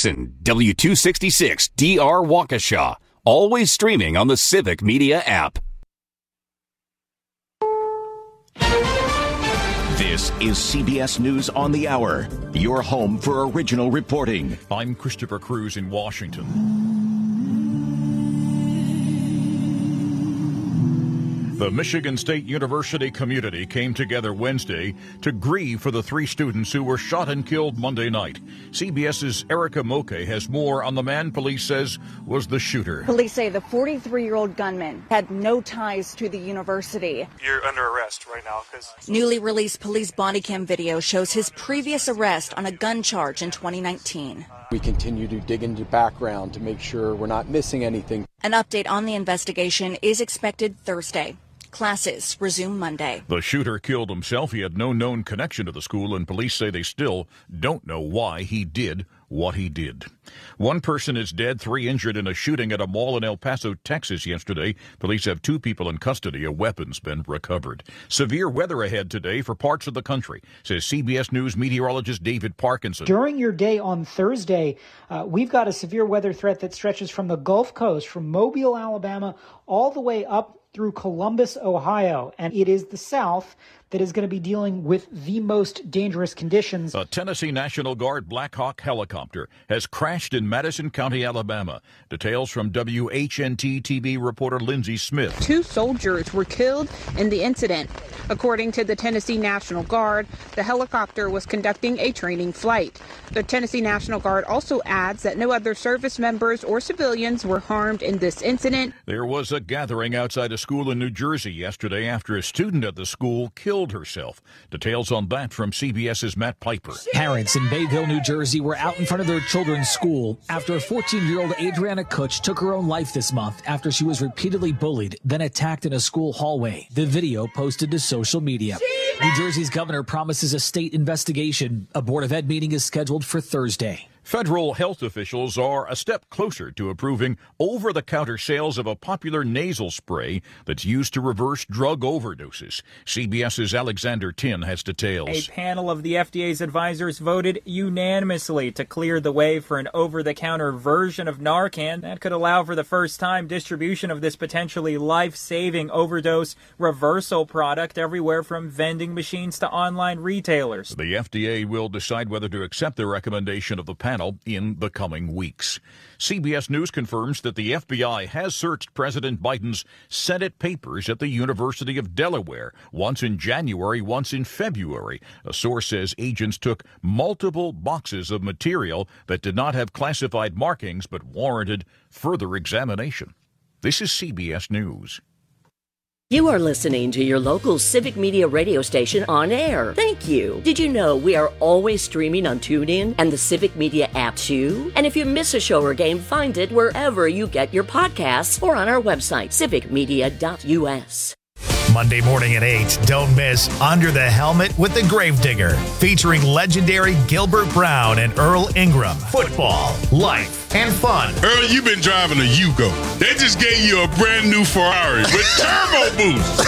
Jackson, W266 DR Waukesha. Always streaming on the Civic Media app. This is CBS News on the Hour, your home for original reporting. I'm Christopher Cruz in Washington. The Michigan State University community came together Wednesday to grieve for the 3 students who were shot and killed Monday night. CBS's Erica Moke has more on the man police says was the shooter. Police say the 43-year-old gunman had no ties to the university. You're under arrest right now. Newly released police body cam video shows his previous arrest on a gun charge in 2019. We continue to dig into background to make sure we're not missing anything. An update on the investigation is expected Thursday. Classes resume Monday. The shooter killed himself. He had no known connection to the school, and police say they still don't know why he did what he did. 1 person is dead, 3 injured in a shooting at a mall in El Paso, Texas yesterday. Police have 2 people in custody. A weapon's been recovered. Severe weather ahead today for parts of the country, says CBS News meteorologist David Parkinson. During your day on Thursday, we've got a severe weather threat that stretches from the Gulf Coast, from Mobile, Alabama, all the way up through Columbus, Ohio. And it is the South that is going to be dealing with the most dangerous conditions. A Tennessee National Guard Black Hawk helicopter has crashed in Madison County, Alabama. Details from WHNT-TV reporter Lindsay Smith. 2 soldiers were killed in the incident. According to the Tennessee National Guard, the helicopter was conducting a training flight. The Tennessee National Guard also adds that no other service members or civilians were harmed in this incident. There was a gathering outside a school in New Jersey yesterday after a student at the school killed herself. Details on that from CBS's Matt Piper. Parents in Bayville, New Jersey were out in front of their children's school after 14-year-old Adriana Kutch took her own life this month after she was repeatedly bullied, then attacked in a school hallway. The video posted to social media. New Jersey's governor promises a state investigation. A Board of Ed meeting is scheduled for Thursday. Federal health officials are a step closer to approving over-the-counter sales of a popular nasal spray that's used to reverse drug overdoses. CBS's Alexander Tin has details. A panel of the FDA's advisors voted unanimously to clear the way for an over-the-counter version of Narcan that could allow for the first time distribution of this potentially life-saving overdose reversal product everywhere from vending machines to online retailers. The FDA will decide whether to accept the recommendation of the panel in the coming weeks. CBS News confirms that the FBI has searched President Biden's Senate papers at the University of Delaware, once in January, once in February. A source says agents took multiple boxes of material that did not have classified markings but warranted further examination. This is CBS News. You are listening to your local Civic Media radio station on air. Thank you. Did you know we are always streaming on TuneIn and the Civic Media app too? And if you miss a show or game, find it wherever you get your podcasts or on our website, civicmedia.us. Monday morning at 8, don't miss Under the Helmet with the Gravedigger, featuring legendary Gilbert Brown and Earl Ingram. Football, life, and fun. Earl, you've been driving a Yugo. They just gave you a brand new Ferrari with turbo boost.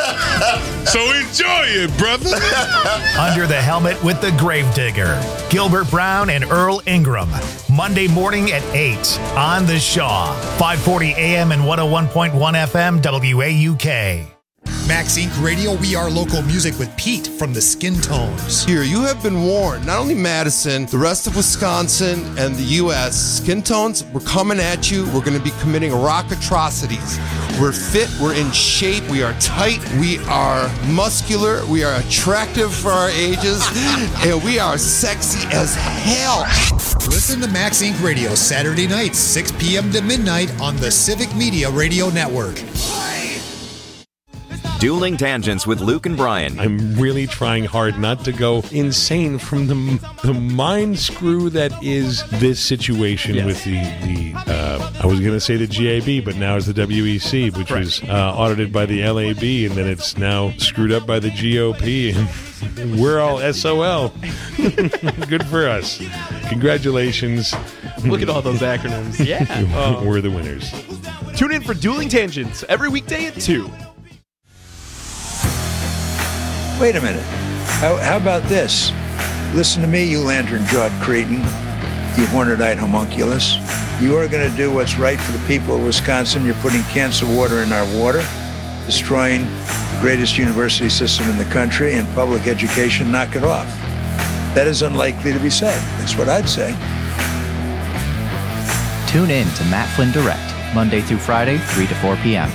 So enjoy it, brother. Under the Helmet with the Gravedigger, Gilbert Brown and Earl Ingram. Monday morning at 8 on The Shaw, 540 AM and 101.1 FM WAUK. Max Inc. Radio, we are local music with Pete from the Skin Tones. Here, you have been warned. Not only Madison, the rest of Wisconsin and the U.S. Skin Tones, we're coming at you. We're going to be committing rock atrocities. We're fit. We're in shape. We are tight. We are muscular. We are attractive for our ages. And we are sexy as hell. Listen to Max Inc. Radio Saturday nights, 6 p.m. to midnight on the Civic Media Radio Network. Dueling Tangents with Luke and Brian. I'm really trying hard not to go insane from the mind screw that is this situation with the I was going to say the GAB, but now it's the WEC, which was audited by the LAB, and then it's now screwed up by the GOP, and we're all SOL. Good for us. Congratulations. Look at all those acronyms. Yeah. We're the winners. Tune in for Dueling Tangents every weekday at 2. Wait a minute. How about this? Listen to me, you lantern-jawed cretin. you hornetite homunculus. You are going to do what's right for the people of Wisconsin. You're putting cancer water in our water, destroying the greatest university system in the country, and public education. Knock it off. That is unlikely to be said. That's what I'd say. Tune in to Matt Flynn Direct, Monday through Friday, 3 to 4 p.m.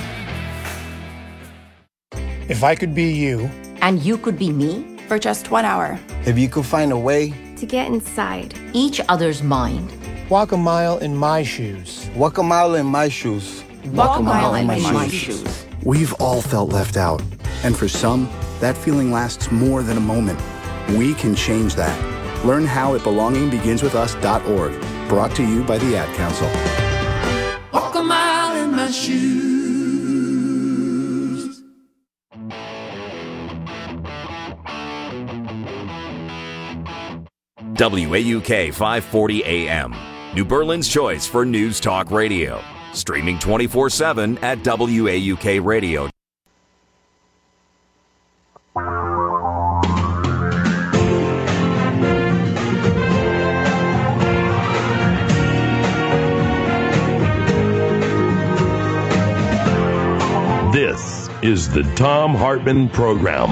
If I could be you. And you could be me? For just 1 hour. If you could find a way. To get inside each other's mind. Walk a mile in my shoes. Walk a mile in my shoes. Walk a mile in my shoes. We've all felt left out. And for some, that feeling lasts more than a moment. We can change that. Learn how at belongingbeginswithus.org. Brought to you by the Ad Council. Walk a mile in my shoes. WAUK 540 AM, New Berlin's choice for news talk radio. Streaming 24/7 at WAUK Radio. This is the Thom Hartmann Program.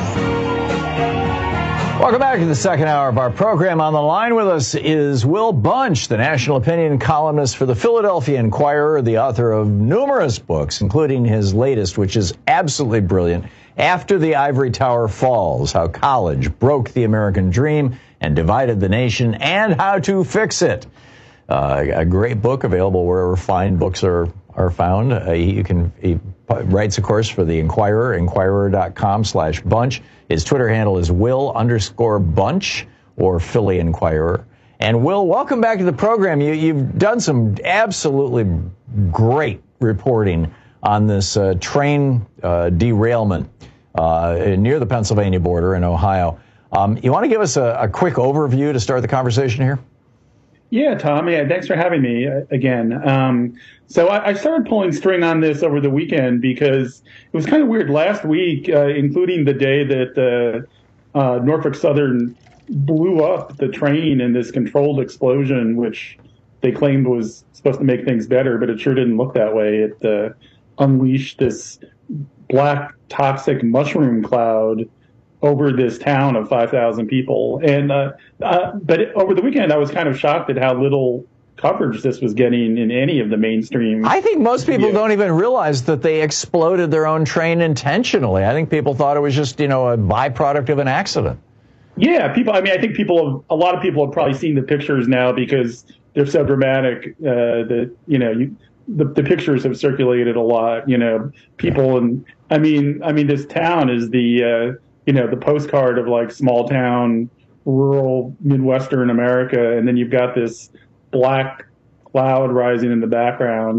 Welcome back to the second hour of our program. On the line with us is Will Bunch, the national opinion columnist for the Philadelphia Inquirer, the author of numerous books, including his latest, which is absolutely brilliant, After the Ivory Tower Falls, How College Broke the American Dream and Divided the Nation, and How to Fix It. A great book available wherever fine books are found. He writes, of course, for the Inquirer, inquirer.com/Bunch. His Twitter handle is Will_Bunch or Philly Inquirer. And Will, welcome back to the program. You've done some absolutely great reporting on this train derailment near the Pennsylvania border in Ohio. You want to give us a quick overview to start the conversation here? Yeah, Tom. Yeah, thanks for having me again. So I started pulling string on this over the weekend because it was kind of weird. Last week, including the day that Norfolk Southern blew up the train in this controlled explosion, which they claimed was supposed to make things better, but it sure didn't look that way. It unleashed this black toxic mushroom cloud over this town of 5,000 people. And but over the weekend, I was kind of shocked at how little coverage this was getting in any of the mainstream. I think most people don't even realize that they exploded their own train intentionally. I think people thought it was just, a byproduct of an accident. Yeah, I think a lot of people have probably seen the pictures now because they're so dramatic that, the pictures have circulated a lot, people. And I mean, this town is the postcard of like small town, rural Midwestern America. And then you've got this black cloud rising in the background,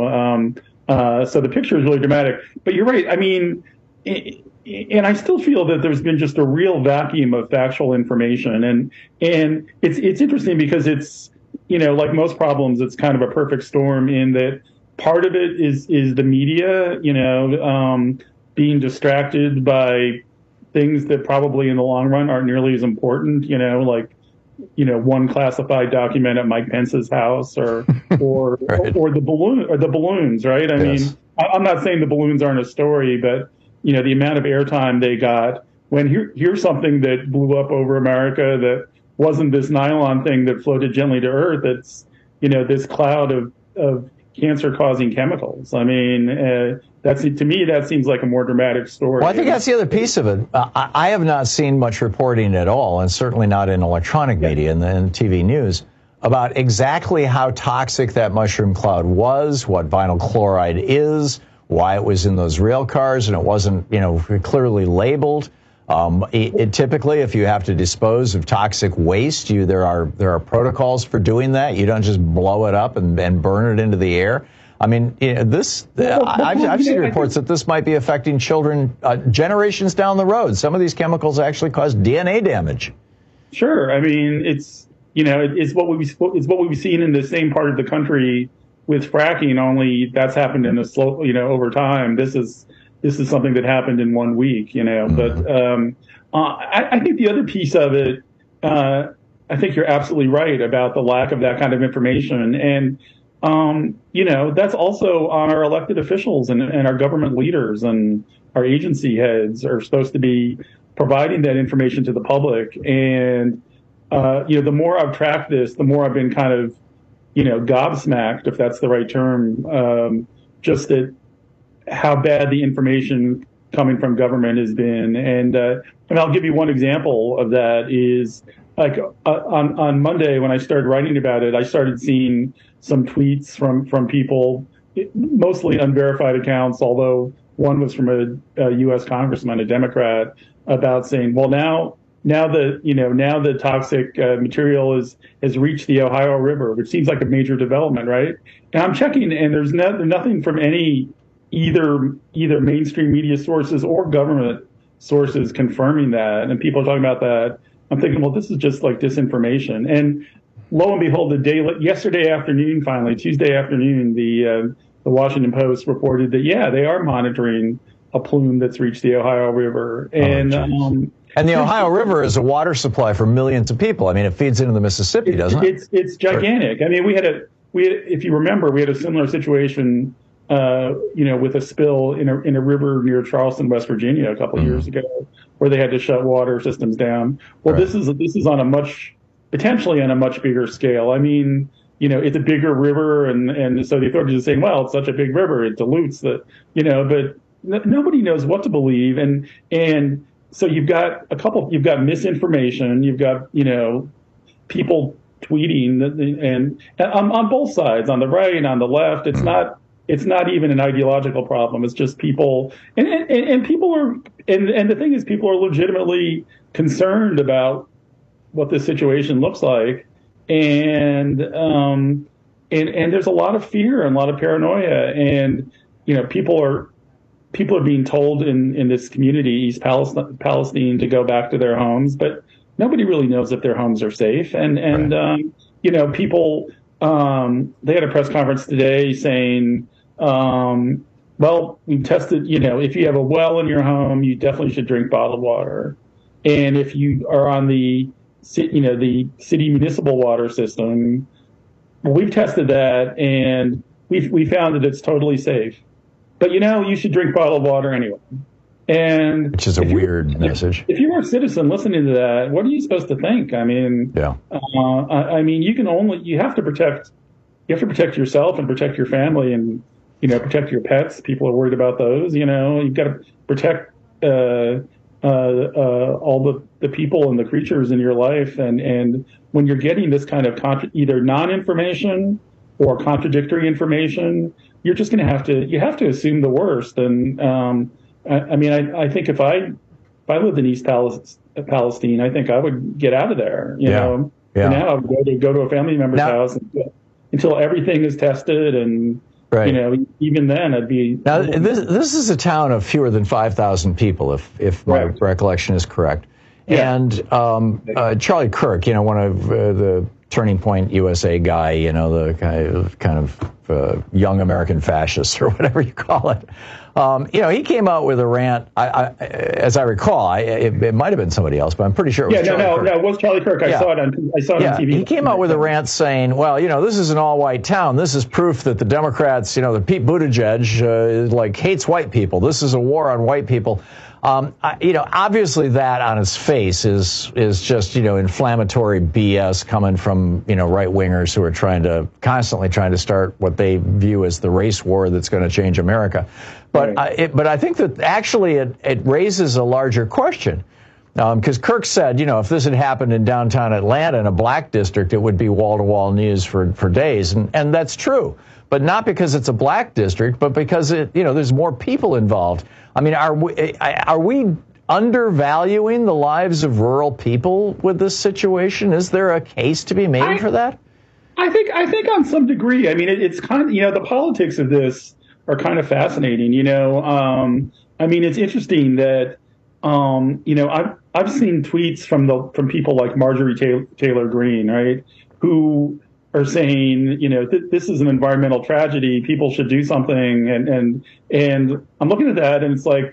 so the picture is really dramatic. But you're right. I mean, and I still feel that there's been just a real vacuum of factual information. And it's interesting because it's, like most problems, it's kind of a perfect storm in that part of it is the media, being distracted by things that probably in the long run aren't nearly as important, like, one classified document at Mike Pence's house or right. or the balloons, right? I mean, I'm not saying the balloons aren't a story, but the amount of airtime they got when here's something that blew up over America that wasn't this nylon thing that floated gently to Earth. It's, this cloud of cancer-causing chemicals. I mean, to me, that seems like a more dramatic story. Well, I think that's the other piece of it. I have not seen much reporting at all, and certainly not in electronic media and TV news, about exactly how toxic that mushroom cloud was, what vinyl chloride is, why it was in those rail cars, and it wasn't, clearly labeled. Typically, if you have to dispose of toxic waste, there are protocols for doing that. You don't just blow it up and burn it into the air. I mean, I've seen reports that this might be affecting children generations down the road. Some of these chemicals actually cause DNA damage. Sure, I mean it's what we've seen in the same part of the country with fracking. Only that's happened in a slow, over time. This is something that happened in 1 week, But I think the other piece of it I think you're absolutely right about the lack of that kind of information. And, that's also on our elected officials and our government leaders and our agency heads are supposed to be providing that information to the public. And, the more I've tracked this, the more I've been kind of, gobsmacked, if that's the right term, just at how bad the information coming from government has been. And I'll give you one example of that is like on Monday when I started writing about it, I started seeing some tweets from people, mostly unverified accounts, although one was from a U.S. congressman, a Democrat, about saying, well, now the toxic material has reached the Ohio River, which seems like a major development, right? And I'm checking, and there's nothing from any either mainstream media sources or government sources confirming that. And people are talking about that. I'm thinking, well, this is just like disinformation. And lo and behold, yesterday afternoon, finally, Tuesday afternoon, the Washington Post reported that, they are monitoring a plume that's reached the Ohio River. And the Ohio River is a water supply for millions of people. I mean, it feeds into the Mississippi, doesn't it? It's gigantic. I mean, we had, if you remember, we had a similar situation, with a spill in a river near Charleston, West Virginia, a couple of years ago, where they had to shut water systems down. Well, this is on potentially on a much bigger scale. I mean, it's a bigger river, and so the authorities are saying, well, it's such a big river, it dilutes but nobody knows what to believe, and so you've got misinformation, you've got people tweeting, and on both sides, on the right and on the left. It's not even an ideological problem. It's just people, and people are, and the thing is, people are legitimately concerned about what this situation looks like, and there's a lot of fear and a lot of paranoia, and people are being told in this community, East Palestine, to go back to their homes, but nobody really knows if their homes are safe, and people. They had a press conference today saying, well, we tested, if you have a well in your home, you definitely should drink bottled water. And if you are on the city municipal water system, well, we've tested that and we found that it's totally safe. But, you should drink bottled water anyway. And which is a weird message. If you were a citizen listening to that, what are you supposed to think? I mean, you have to protect yourself and protect your family and, protect your pets. People are worried about those, you've got to protect, all the people and the creatures in your life. And when you're getting this kind of either non-information or contradictory information, you're just going to have to assume the worst. And, I think if I lived in East Palestine, I think I would get out of there. You know, for now I would go to a family member's house until everything is tested, and even then I'd be. Now this is a town of fewer than 5,000 people, if my recollection is correct. Yeah. And Charlie Kirk, one of the Turning Point USA guy, the kind of young American fascist or whatever you call it. He came out with a rant. As I recall, it might have been somebody else, but I'm pretty sure it was Charlie Kirk. No, it was Charlie Kirk. I saw it on TV. He came out with a rant saying, well, this is an all-white town. This is proof that the Democrats, the Pete Buttigieg, hates white people. This is a war on white people. Obviously that on its face is just, inflammatory BS coming from, right-wingers who are constantly trying to start what they view as the race war that's going to change America. But I think that actually it raises a larger question. Because Kirk said, if this had happened in downtown Atlanta in a black district, it would be wall-to-wall news for days. And that's true. But not because it's a black district, but because there's more people involved. I mean, are we undervaluing the lives of rural people with this situation? Is there a case to be made for that? I think on some degree. I mean, it's kind of, the politics of this are kind of fascinating. It's interesting that I've seen tweets from people like Marjorie Taylor Greene, right, who are saying, this is an environmental tragedy. People should do something. And I'm looking at that, and it's like,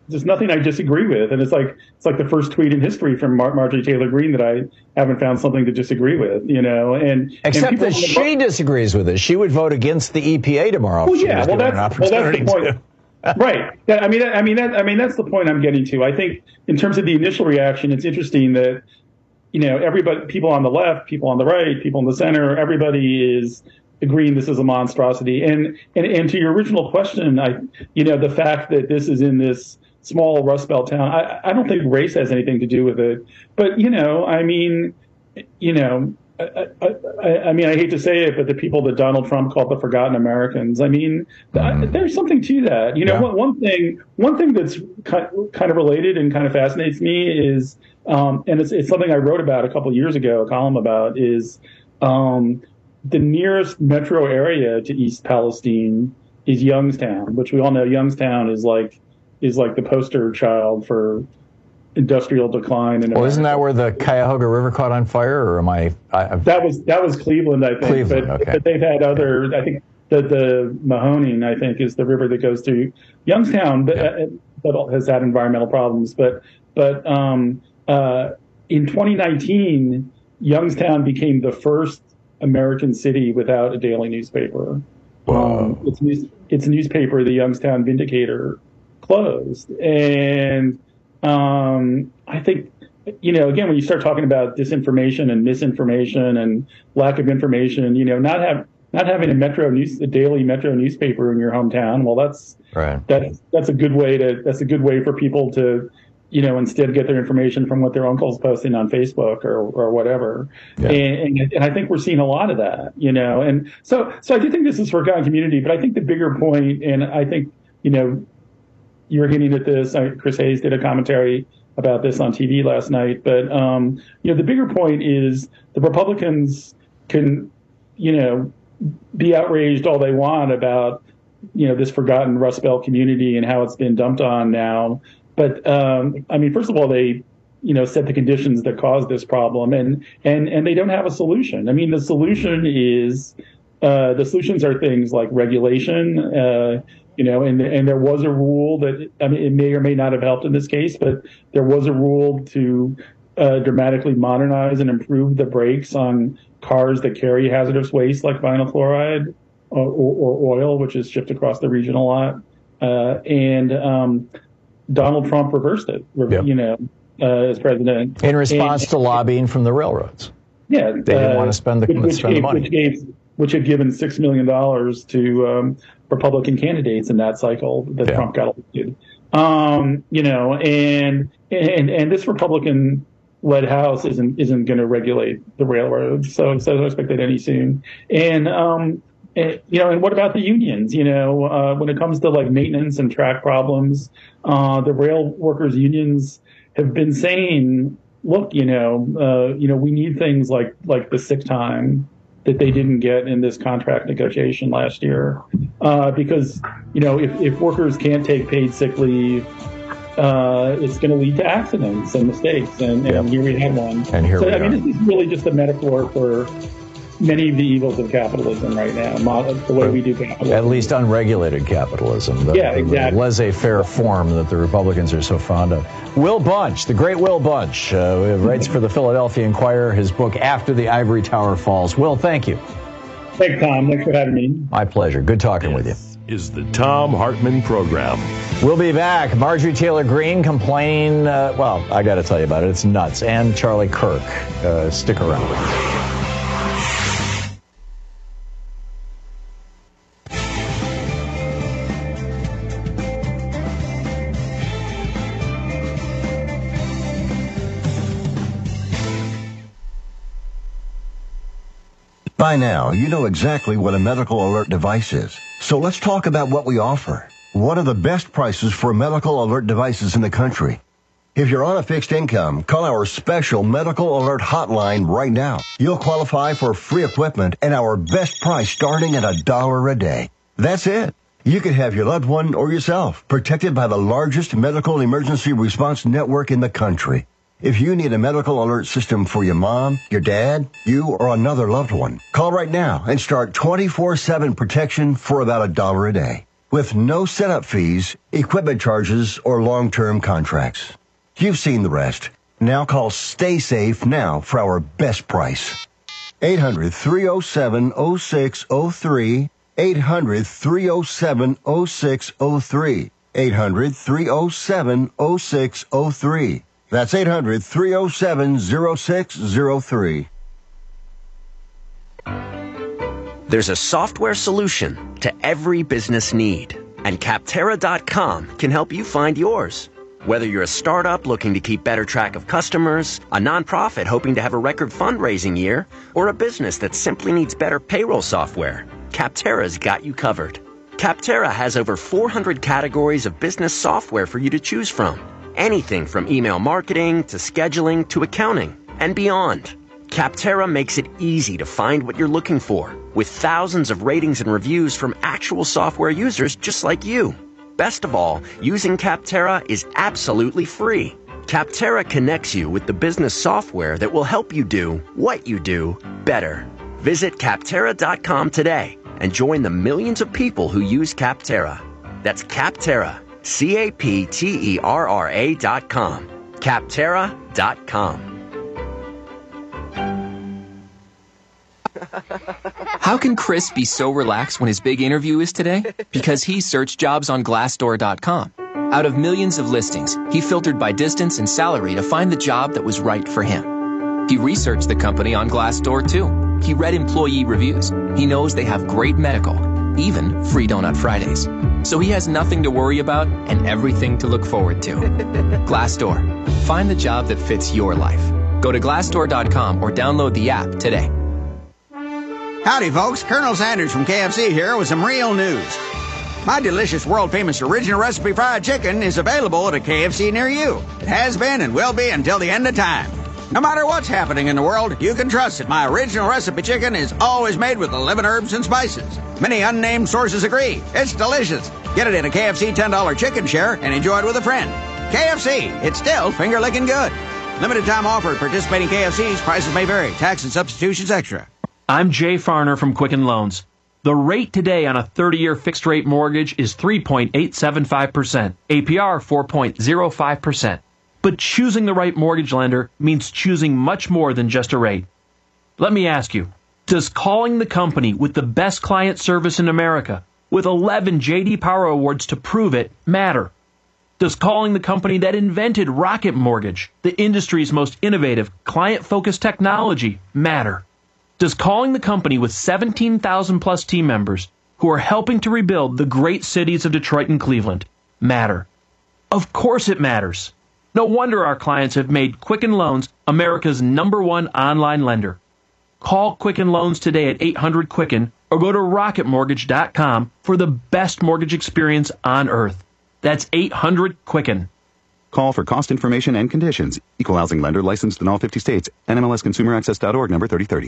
there's nothing I disagree with, and it's like the first tweet in history from Marjorie Taylor Greene that I haven't found something to disagree with, and except that she disagrees with it. She would vote against the EPA tomorrow. Well, yeah, that's the point. Right. Yeah, I mean that's the point I'm getting to. I think in terms of the initial reaction, it's interesting that everybody, people on the left, people on the right, people in the center, everybody is agreeing this is a monstrosity. And to your original question, the fact that this is in this small Rust Belt town, I don't think race has anything to do with it. But I hate to say it, but the people that Donald Trump called the forgotten Americans, there's something to that. One thing that's kind of related and kind of fascinates me is, and it's something I wrote about a couple of years ago, a column about, is the nearest metro area to East Palestine is Youngstown, which we all know Youngstown is like the poster child for industrial decline. Isn't that where the Cuyahoga River caught on fire, or am I? That was Cleveland, I think. Cleveland, okay. But they've had other. I think the Mahoning, I think, is the river that goes through Youngstown, but has had environmental problems. But in 2019, Youngstown became the first American city without a daily newspaper. Wow. Its newspaper, the Youngstown Vindicator, closed, and I think, again, when you start talking about disinformation and misinformation and lack of information, not having a daily Metro newspaper in your hometown, well, that's a good way for people to, instead get their information from what their uncle's posting on Facebook or whatever. Yeah. And I think we're seeing a lot of that, and so I do think this is forgotten community, but I think the bigger point, and I think, you're hinting at this. Chris Hayes did a commentary about this on TV last night. But, the bigger point is the Republicans can, be outraged all they want about, this forgotten Rust Belt community and how it's been dumped on now. But, first of all, they, set the conditions that caused this problem, and they don't have a solution. The solution is, the solutions are things like regulation, and there was a rule that, it may or may not have helped in this case, but there was a rule to dramatically modernize and improve the brakes on cars that carry hazardous waste like vinyl chloride or oil, which is shipped across the region a lot. And Donald Trump reversed it, as president. In response to lobbying from the railroads. Yeah. They didn't want to spend the money. Which had given $6 million to Republican candidates in that cycle that Trump got elected. And this Republican-led House isn't going to regulate the railroads, so I don't expect that any soon. And what about the unions? When it comes to like maintenance and track problems, the rail workers' unions have been saying, look, we need things like the sick time that they didn't get in this contract negotiation last year, because if workers can't take paid sick leave, it's going to lead to accidents and mistakes, and here we had one. And here we are. This is really just a metaphor for many of the evils of capitalism right now, the way we do capitalism. At least unregulated capitalism. Exactly. The laissez-faire form that the Republicans are so fond of. Will Bunch, the great Will Bunch, writes for the Philadelphia Inquirer, his book, After the Ivory Tower Falls. Will, thank you. Thanks, Tom. Thanks for having me. My pleasure. Good talking with you. Is the Thom Hartmann Program. We'll be back. Marjorie Taylor Greene complaining, I got to tell you about it. It's nuts. And Charlie Kirk. Stick around. By now, you know exactly what a medical alert device is. So let's talk about what we offer. What are the best prices for medical alert devices in the country? If you're on a fixed income, call our special medical alert hotline right now. You'll qualify for free equipment and our best price starting at $1 a day. That's it. You could have your loved one or yourself protected by the largest medical emergency response network in the country. If you need a medical alert system for your mom, your dad, you, or another loved one, call right now and start 24/7 protection for about $1 a day. with no setup fees, equipment charges, or long-term contracts. You've seen the rest. Now call Stay Safe now for our best price. 800-307-0603. 800-307-0603. 800-307-0603. That's 800-307-0603. There's a software solution to every business need, and Capterra.com can help you find yours. Whether you're a startup looking to keep better track of customers, a nonprofit hoping to have a record fundraising year, or a business that simply needs better payroll software, Capterra's got you covered. Capterra has over 400 categories of business software for you to choose from. Anything from email marketing to scheduling to accounting and beyond. Capterra makes it easy to find what you're looking for, with thousands of ratings and reviews from actual software users just like you. Best of all, using Capterra is absolutely free. Capterra connects you with the business software that will help you do what you do better. Visit Capterra.com today and join the millions of people who use Capterra. That's Capterra, Capterra.com. Capterra.com. How can Chris be so relaxed when his big interview is today? Because he searched jobs on Glassdoor.com. Out of millions of listings, he filtered by distance and salary to find the job that was right for him. He researched the company on Glassdoor too. He read employee reviews. He knows they have great medical, even free Donut Fridays. So he has nothing to worry about and everything to look forward to. Glassdoor. Find the job that fits your life. Go to Glassdoor.com or download the app today. Howdy, folks. Colonel Sanders from KFC here with some real news. My delicious, world-famous original recipe fried chicken is available at a KFC near you. It has been and will be until the end of time. No matter what's happening in the world, you can trust that my original recipe chicken is always made with 11 herbs and spices. Many unnamed sources agree. It's delicious. Get it in a KFC $10 chicken share and enjoy it with a friend. KFC, it's still finger-licking good. Limited time offer at participating KFCs. Prices may vary. Tax and substitutions extra. I'm Jay Farner from Quicken Loans. The rate today on a 30-year fixed-rate mortgage is 3.875%, APR 4.05%. But choosing the right mortgage lender means choosing much more than just a rate. Let me ask you, does calling the company with the best client service in America, with 11 J.D. Power Awards to prove it, matter? Does calling the company that invented Rocket Mortgage, the industry's most innovative, client-focused technology, matter? Does calling the company with 17,000 plus team members who are helping to rebuild the great cities of Detroit and Cleveland matter? Of course it matters. No wonder our clients have made Quicken Loans America's #1 online lender. Call Quicken Loans today at 800-QUICKEN or go to rocketmortgage.com for the best mortgage experience on earth. That's 800-QUICKEN. Call for cost information and conditions. Equal housing lender licensed in all 50 states. NMLSconsumeraccess.org number 3030.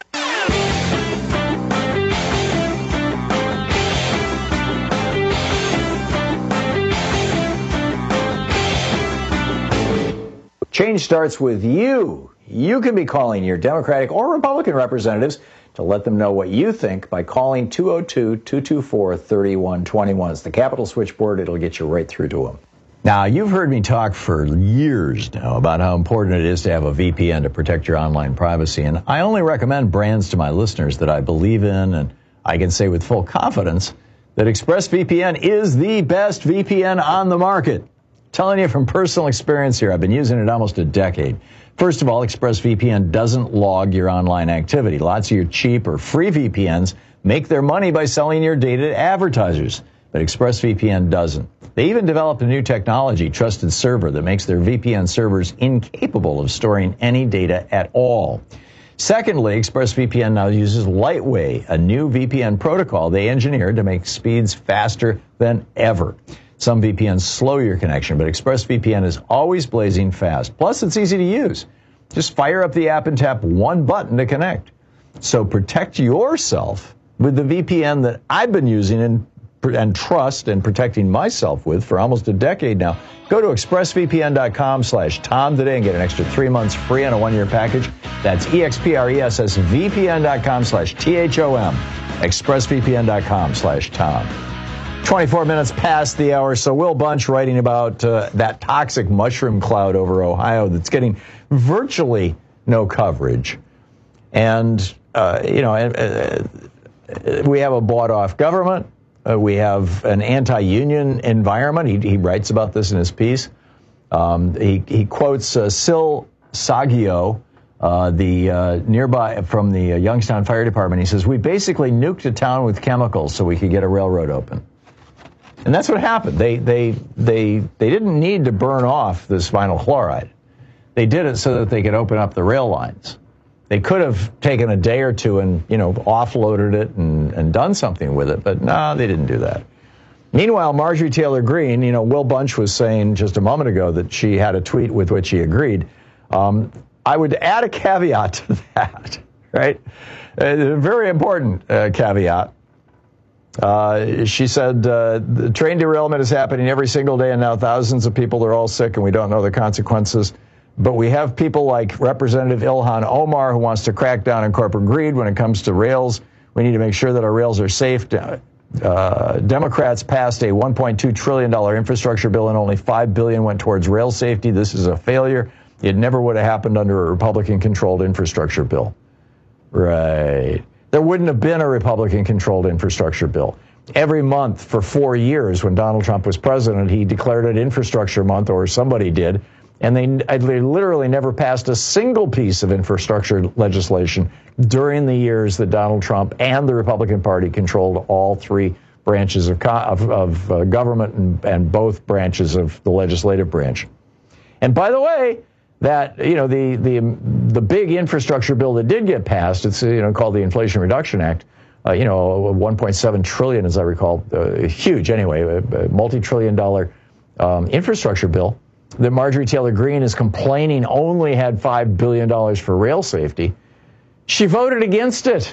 Change starts with you. You can be calling your Democratic or Republican representatives to let them know what you think by calling 202-224-3121. It's the Capitol switchboard. It'll get you right through to them. Now, you've heard me talk for years now about how important it is to have a VPN to protect your online privacy, and I only recommend brands to my listeners that I believe in, and I can say with full confidence that ExpressVPN is the best VPN on the market. Telling you from personal experience here, I've been using it almost a decade. First of all, ExpressVPN doesn't log your online activity. Lots of your cheap or free VPNs make their money by selling your data to advertisers, but ExpressVPN doesn't. They even developed a new technology, Trusted Server, that makes their VPN servers incapable of storing any data at all. Secondly, ExpressVPN now uses Lightway, a new VPN protocol they engineered to make speeds faster than ever. Some VPNs slow your connection, but ExpressVPN is always blazing fast. Plus, it's easy to use. Just fire up the app and tap one button to connect. So protect yourself with the VPN that I've been using and trust and protecting myself with for almost a decade now. Go to expressvpn.com/Tom today and get an extra 3 months free on a 1-year package. That's expressvpn.com/THOM. expressvpn.com/Tom. 24 minutes past the hour. So Will Bunch writing about that toxic mushroom cloud over Ohio that's getting virtually no coverage. And, we have a bought-off government. We have an anti-union environment. He writes about this in his piece. He quotes Sil Saggio, nearby from the Youngstown Fire Department. He says, "We basically nuked a town with chemicals so we could get a railroad open." And that's what happened. They didn't need to burn off this vinyl chloride. They did it so that they could open up the rail lines. They could have taken a day or two and, offloaded it and done something with it, but no, they didn't do that. Meanwhile, Marjorie Taylor Greene, Will Bunch was saying just a moment ago that she had a tweet with which he agreed. I would add a caveat to that, right? A very important caveat. She said, the train derailment is happening every single day, and now thousands of people are all sick, and we don't know the consequences. But we have people like Representative Ilhan Omar, who wants to crack down on corporate greed when it comes to rails. We need to make sure that our rails are safe. Democrats passed a $1.2 trillion infrastructure bill, and only $5 billion went towards rail safety. This is a failure. It never would have happened under a Republican-controlled infrastructure bill. Right. There wouldn't have been a Republican-controlled infrastructure bill. Every month for 4 years when Donald Trump was president, he declared it Infrastructure Month, or somebody did, and they literally never passed a single piece of infrastructure legislation during the years that Donald Trump and the Republican Party controlled all three branches of government and both branches of the legislative branch. And by the way, that the big infrastructure bill that did get passed, it's called the Inflation Reduction Act, 1.7 trillion, as I recall, huge anyway, a multi-trillion-dollar infrastructure bill that Marjorie Taylor Greene is complaining only had $5 billion for rail safety. She voted against it.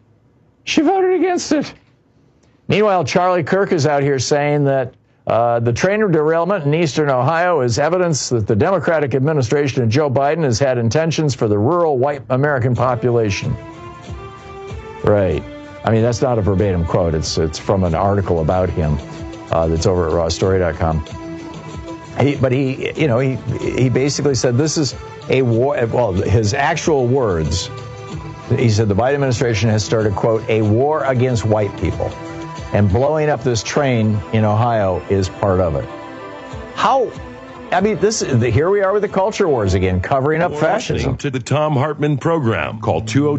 Meanwhile, Charlie Kirk is out here saying that the train derailment in eastern Ohio is evidence that the Democratic administration of Joe Biden has had intentions for the rural white American population. Right. I mean, that's not a verbatim quote. It's from an article about him that's over at rawstory.com. He basically said this is a war. Well, his actual words, he said the Biden administration has started, quote, a war against white people. And blowing up this train in Ohio is part of it. Here we are with the culture wars again, covering up fascism. To the Thom Hartmann program. Call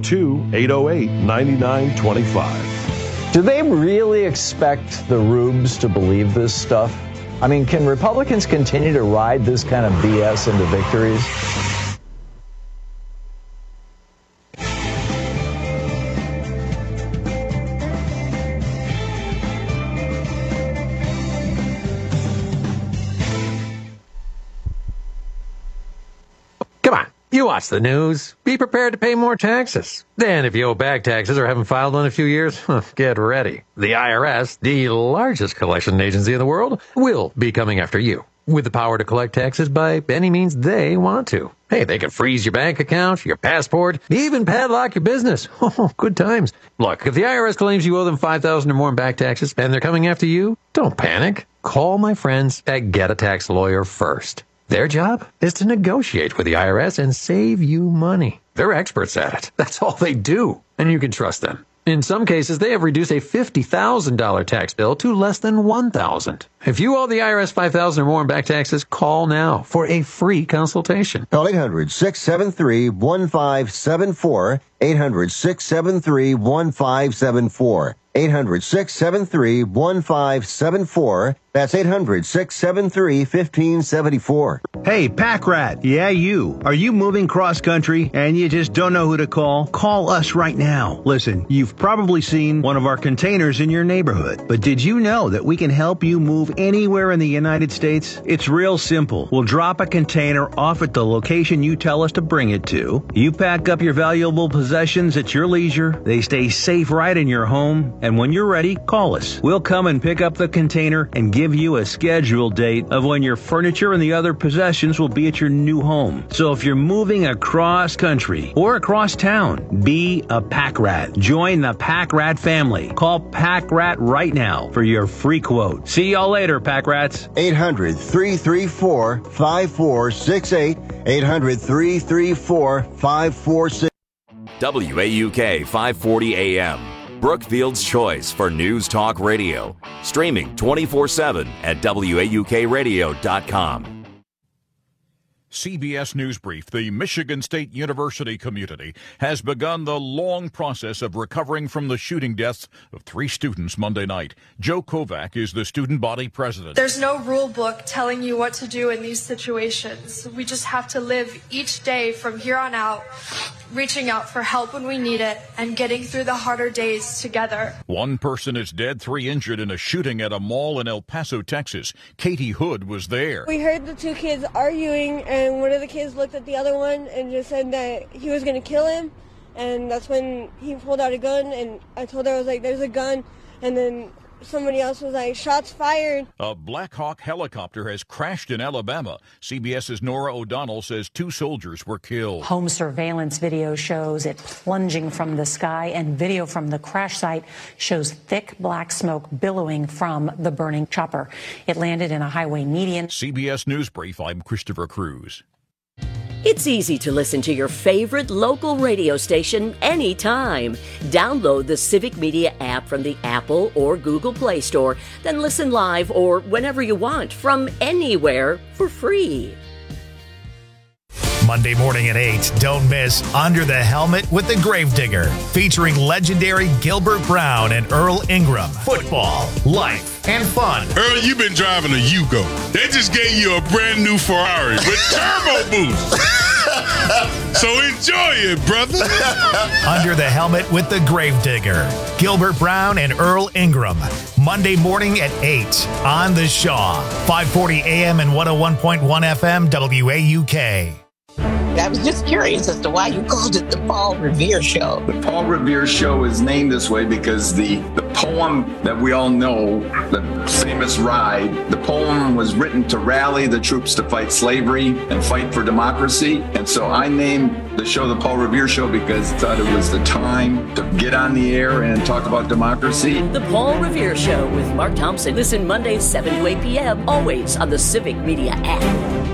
202-808-9925. Do they really expect the rubes to believe this stuff? I mean, can Republicans continue to ride this kind of BS into victories? Come on, you watch the news. Be prepared to pay more taxes. Then if you owe back taxes or haven't filed one in a few years, get ready. The IRS, the largest collection agency in the world, will be coming after you with the power to collect taxes by any means they want to. Hey, they can freeze your bank account, your passport, even padlock your business. Oh, good times. Look, if the IRS claims you owe them $5,000 or more in back taxes and they're coming after you, don't panic. Call my friends at Get a Tax Lawyer first. Their job is to negotiate with the IRS and save you money. They're experts at it. That's all they do, and you can trust them. In some cases, they have reduced a $50,000 tax bill to less than $1,000. If you owe the IRS $5,000 or more in back taxes, call now for a free consultation. Call 800-673-1574. 800-673-1574. 800-673-1574. That's 800-673-1574. Hey, Pack Rat. Yeah, you. Are you moving cross country and you just don't know who to call? Call us right now. Listen, you've probably seen one of our containers in your neighborhood. But did you know that we can help you move anywhere in the United States? It's real simple. We'll drop a container off at the location you tell us to bring it to. You pack up your valuable possessions possessions at your leisure. They stay safe right in your home. And when you're ready, call us. We'll come and pick up the container and give you a scheduled date of when your furniture and the other possessions will be at your new home. So if you're moving across country or across town, be a Pack Rat. Join the Pack Rat family. Call Pack Rat right now for your free quote. See y'all later, Pack Rats. 800-334-5468. 800-334-5468. WAUK 540 AM. Brookfield's choice for News Talk Radio. Streaming 24/7 at WAUKradio.com. CBS News Brief. The Michigan State University community has begun the long process of recovering from the shooting deaths of 3 students Monday night. Joe Kovac is the student body president. There's no rule book telling you what to do in these situations. We just have to live each day from here on out, reaching out for help when we need it and getting through the harder days together. 1 person is dead, 3 injured in a shooting at a mall in El Paso, Texas. Katie Hood was there. We heard the 2 kids arguing, and one of the kids looked at the other one and just said that he was going to kill him. And that's when he pulled out a gun, and I told her, I was like, there's a gun. And then somebody else was like, shots fired. A Black Hawk helicopter has crashed in Alabama. CBS's Nora O'Donnell says 2 soldiers were killed. Home surveillance video shows it plunging from the sky, and video from the crash site shows thick black smoke billowing from the burning chopper. It landed in a highway median. CBS News Brief, I'm Christopher Cruz. It's easy to listen to your favorite local radio station anytime. Download the Civic Media app from the Apple or Google Play Store, then listen live or whenever you want from anywhere for free. Monday morning at 8, don't miss Under the Helmet with the Gravedigger, featuring legendary Gilbert Brown and Earl Ingram. Football, life, and fun. Earl, you've been driving a Yugo. They just gave you a brand new Ferrari with turbo boost. So enjoy it, brother. Under the Helmet with the Gravedigger, Gilbert Brown and Earl Ingram. Monday morning at 8 on the Shaw. 540 AM and 101.1 FM WAUK. I was just curious as to why you called it the Paul Revere Show. The Paul Revere Show is named this way because the poem that we all know, the famous Ride, the poem was written to rally the troops to fight slavery and fight for democracy. And so I named the show the Paul Revere Show because I thought it was the time to get on the air and talk about democracy. The Paul Revere Show with Mark Thompson. Listen Mondays 7 to 8 p.m. always on the Civic Media app.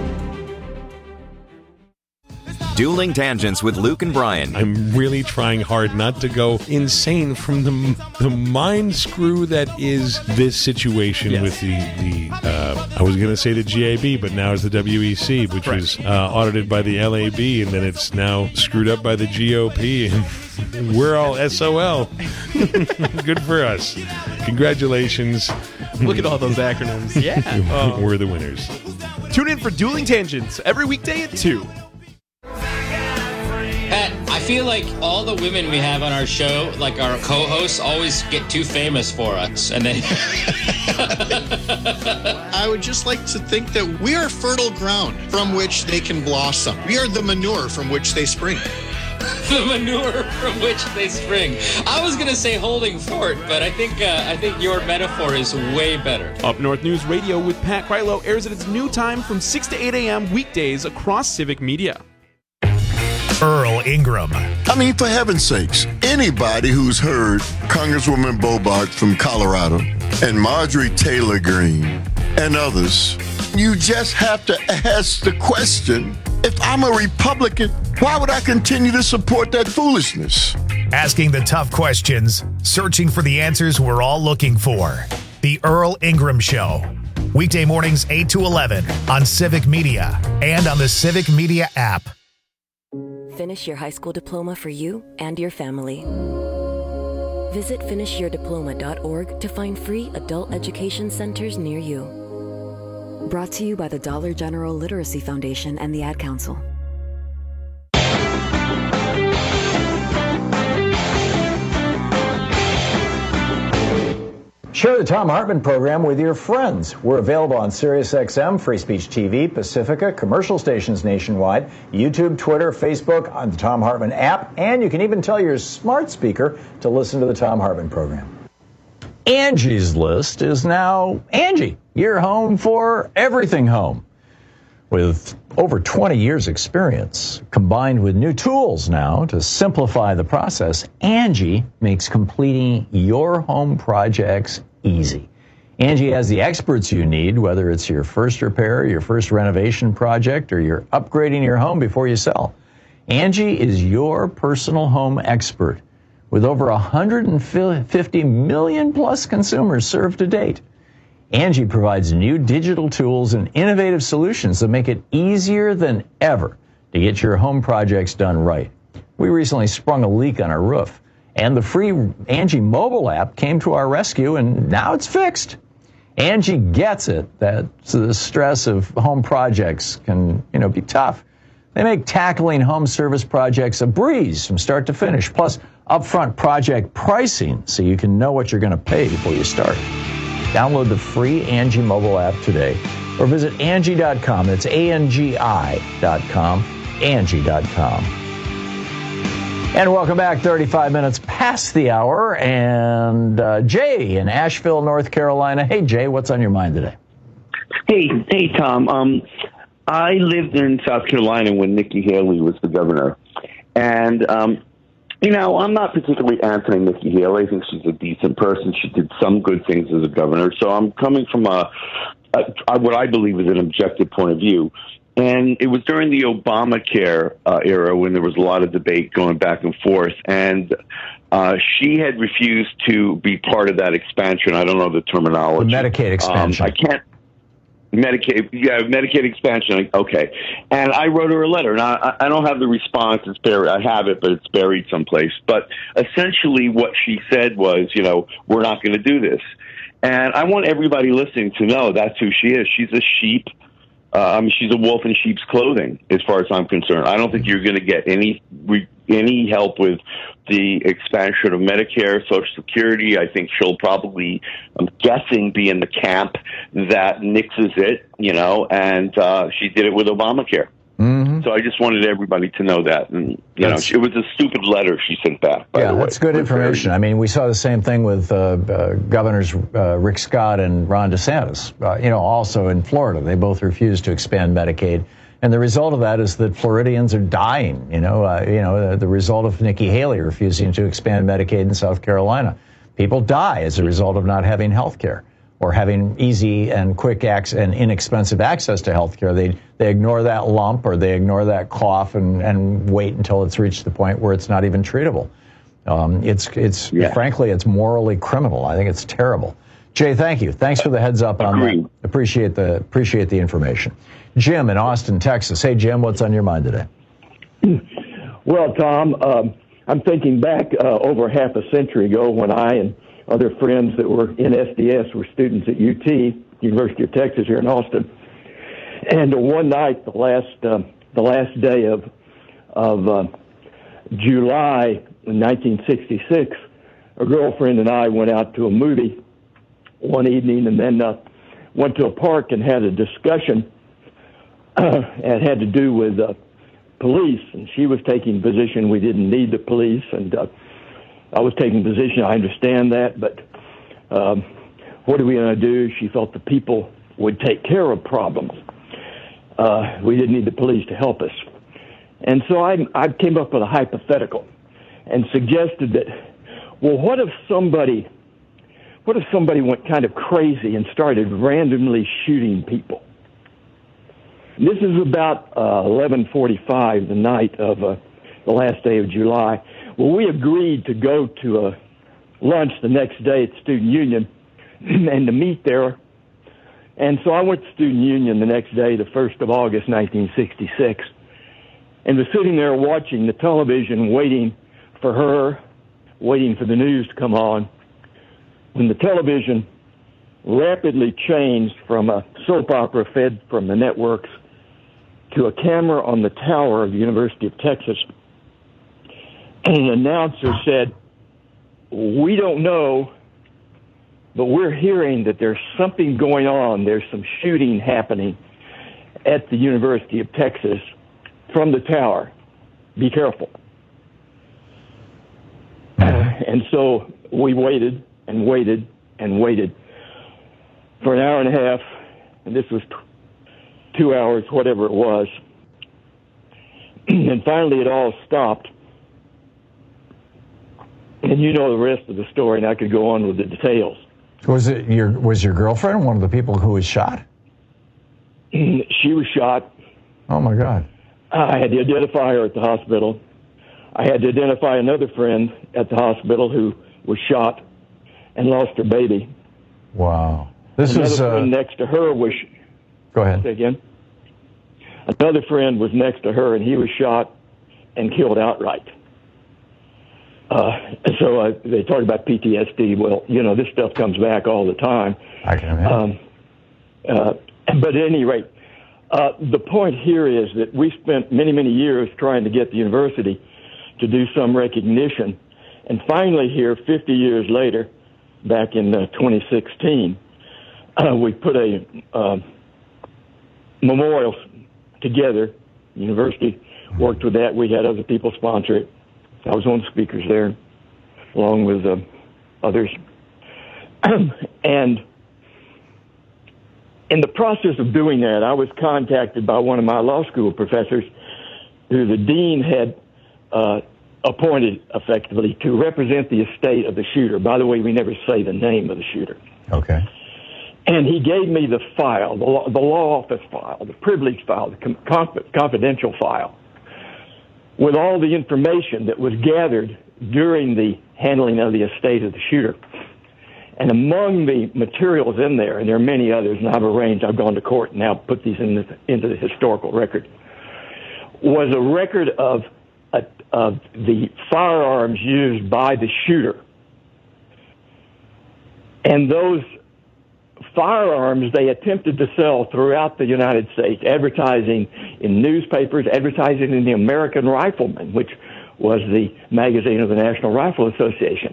Dueling Tangents with Luke and Brian. I'm really trying hard not to go insane from the mind screw that is this situation with the I was going to say the GAB, but now it's the WEC, which was audited by the LAB, and then it's now screwed up by the GOP, and we're all SOL. Good for us. Congratulations. Look at all those acronyms. Yeah. We're the winners. Tune in for Dueling Tangents every weekday at 2. Pat, I feel like all the women we have on our show, like our co-hosts, always get too famous for us. And then I would just like to think that we are fertile ground from which they can blossom. We are the manure from which they spring. The manure from which they spring. I was going to say holding fort, but I think your metaphor is way better. Up North News Radio with Pat Krylo airs at its new time from 6 to 8 a.m. weekdays across Civic Media. Earl Ingram. I mean, for heaven's sakes, anybody who's heard Congresswoman Boebert from Colorado and Marjorie Taylor Greene and others, you just have to ask the question, if I'm a Republican, why would I continue to support that foolishness? Asking the tough questions, searching for the answers we're all looking for. The Earl Ingram Show. Weekday mornings 8 to 11 on Civic Media and on the Civic Media app. Finish your high school diploma for you and your family. Visit finishyourdiploma.org to find free adult education centers near you. Brought to you by the Dollar General Literacy Foundation and the Ad Council. Share the Thom Hartmann program with your friends. We're available on SiriusXM, Free Speech TV, Pacifica, commercial stations nationwide, YouTube, Twitter, Facebook, on the Thom Hartmann app, and you can even tell your smart speaker to listen to the Thom Hartmann program. Angie's List is now Angie, your home for everything home. With over 20 years experience, combined with new tools now to simplify the process, Angie makes completing your home projects easy. Angie has the experts you need, whether it's your first repair, your first renovation project, or you're upgrading your home before you sell. Angie is your personal home expert, with over 150 million plus consumers served to date. Angie provides new digital tools and innovative solutions that make it easier than ever to get your home projects done right. We recently sprung a leak on our roof, and the free Angie mobile app came to our rescue, and now it's fixed. Angie gets it that the stress of home projects can, be tough. They make tackling home service projects a breeze from start to finish, plus upfront project pricing so you can know what you're going to pay before you start. Download the free Angie mobile app today or visit Angie.com. That's ANGI.com, Angie.com. And welcome back, 35 minutes past the hour. And Jay in Asheville, North Carolina. Hey, Jay, what's on your mind today? Hey, Tom. I lived in South Carolina when Nikki Haley was the governor. And, I'm not particularly anti Nikki Haley. I think she's a decent person. She did some good things as a governor. So I'm coming from what I believe is an objective point of view. And it was during the Obamacare era when there was a lot of debate going back and forth. And she had refused to be part of that expansion. I don't know the terminology. The Medicaid expansion. I can't. Medicaid expansion. Okay. And I wrote her a letter. Now, I don't have the response. It's buried. I have it, but it's buried someplace. But essentially what she said was, we're not going to do this. And I want everybody listening to know that's who she is. She's a sheep. She's a wolf in sheep's clothing, as far as I'm concerned. I don't think you're going to get any help with the expansion of Medicare, Social Security. I think she'll probably, I'm guessing, be in the camp that nixes it, and she did it with Obamacare. Mm-hmm. So I just wanted everybody to know that. And, it was a stupid letter she sent back, by the way. That's good information. I mean, we saw the same thing with Governors Rick Scott and Ron DeSantis, also in Florida. They both refused to expand Medicaid. And the result of that is that Floridians are dying. The result of Nikki Haley refusing to expand Medicaid in South Carolina. People die as a result of not having health care or having easy and quick and inexpensive access to health care. They ignore that lump or they ignore that cough and wait until it's reached the point where it's not even treatable. Frankly, it's morally criminal. I think it's terrible. Jay, thank you. Thanks for the heads up on that. Appreciate the information. Jim in Austin, Texas. Hey, Jim, what's on your mind today? Well, Tom, I'm thinking back over half a century ago when I and other friends that were in SDS were students at UT, University of Texas here in Austin. And one night, the last day of July in 1966, a girlfriend and I went out to a movie one evening and then went to a park and had a discussion. It had to do with police, and she was taking position we didn't need the police, and I was taking position, I understand that, but what are we going to do? She felt the people would take care of problems. We didn't need the police to help us. And so I came up with a hypothetical and suggested that, well, what if somebody went kind of crazy and started randomly shooting people? This is about 11:45 the night of the last day of July. Well, we agreed to go to lunch the next day at Student Union and to meet there. And so I went to Student Union the next day, the 1st of August, 1966, and was sitting there watching the television, waiting for her, waiting for the news to come on, when the television rapidly changed from a soap opera fed from the networks to a camera on the tower of the University of Texas. And an announcer said, "We don't know But we're hearing that there's something going on. There's some shooting happening at the University of Texas from the tower. Be careful. And so we waited and waited and waited for an hour and a half, and this was 2 hours, whatever it was. And finally it all stopped. And you know the rest of the story, and I could go on with the details. Was your girlfriend one of the people who was shot? She was shot. Oh, my God. I had to identify her at the hospital. I had to identify another friend at the hospital who was shot and lost her baby. Wow. Another friend next to her was... Go ahead. Say again? Another friend was next to her, and he was shot and killed outright. So they talk about PTSD. Well, you know, this stuff comes back all the time. I can imagine. But at any rate, the point here is that we spent many, many years trying to get the university to do some recognition. And finally here, 50 years later, back in 2016, we put a memorial together. The university worked with that. We had other people sponsor it. I was one of the speakers there, along with others. And in the process of doing that, I was contacted by one of my law school professors, who the dean had appointed effectively to represent the estate of the shooter. By the way, we never say the name of the shooter. Okay. And he gave me the file, the law office file, the privileged file, the confidential file, with all the information that was gathered during the handling of the estate of the shooter. And among the materials in there, and there are many others, and I've gone to court and now put these into the historical record, was a record of the firearms used by the shooter. And those firearms they attempted to sell throughout the United States, advertising in newspapers, advertising in the American Rifleman, which was the magazine of the National Rifle Association.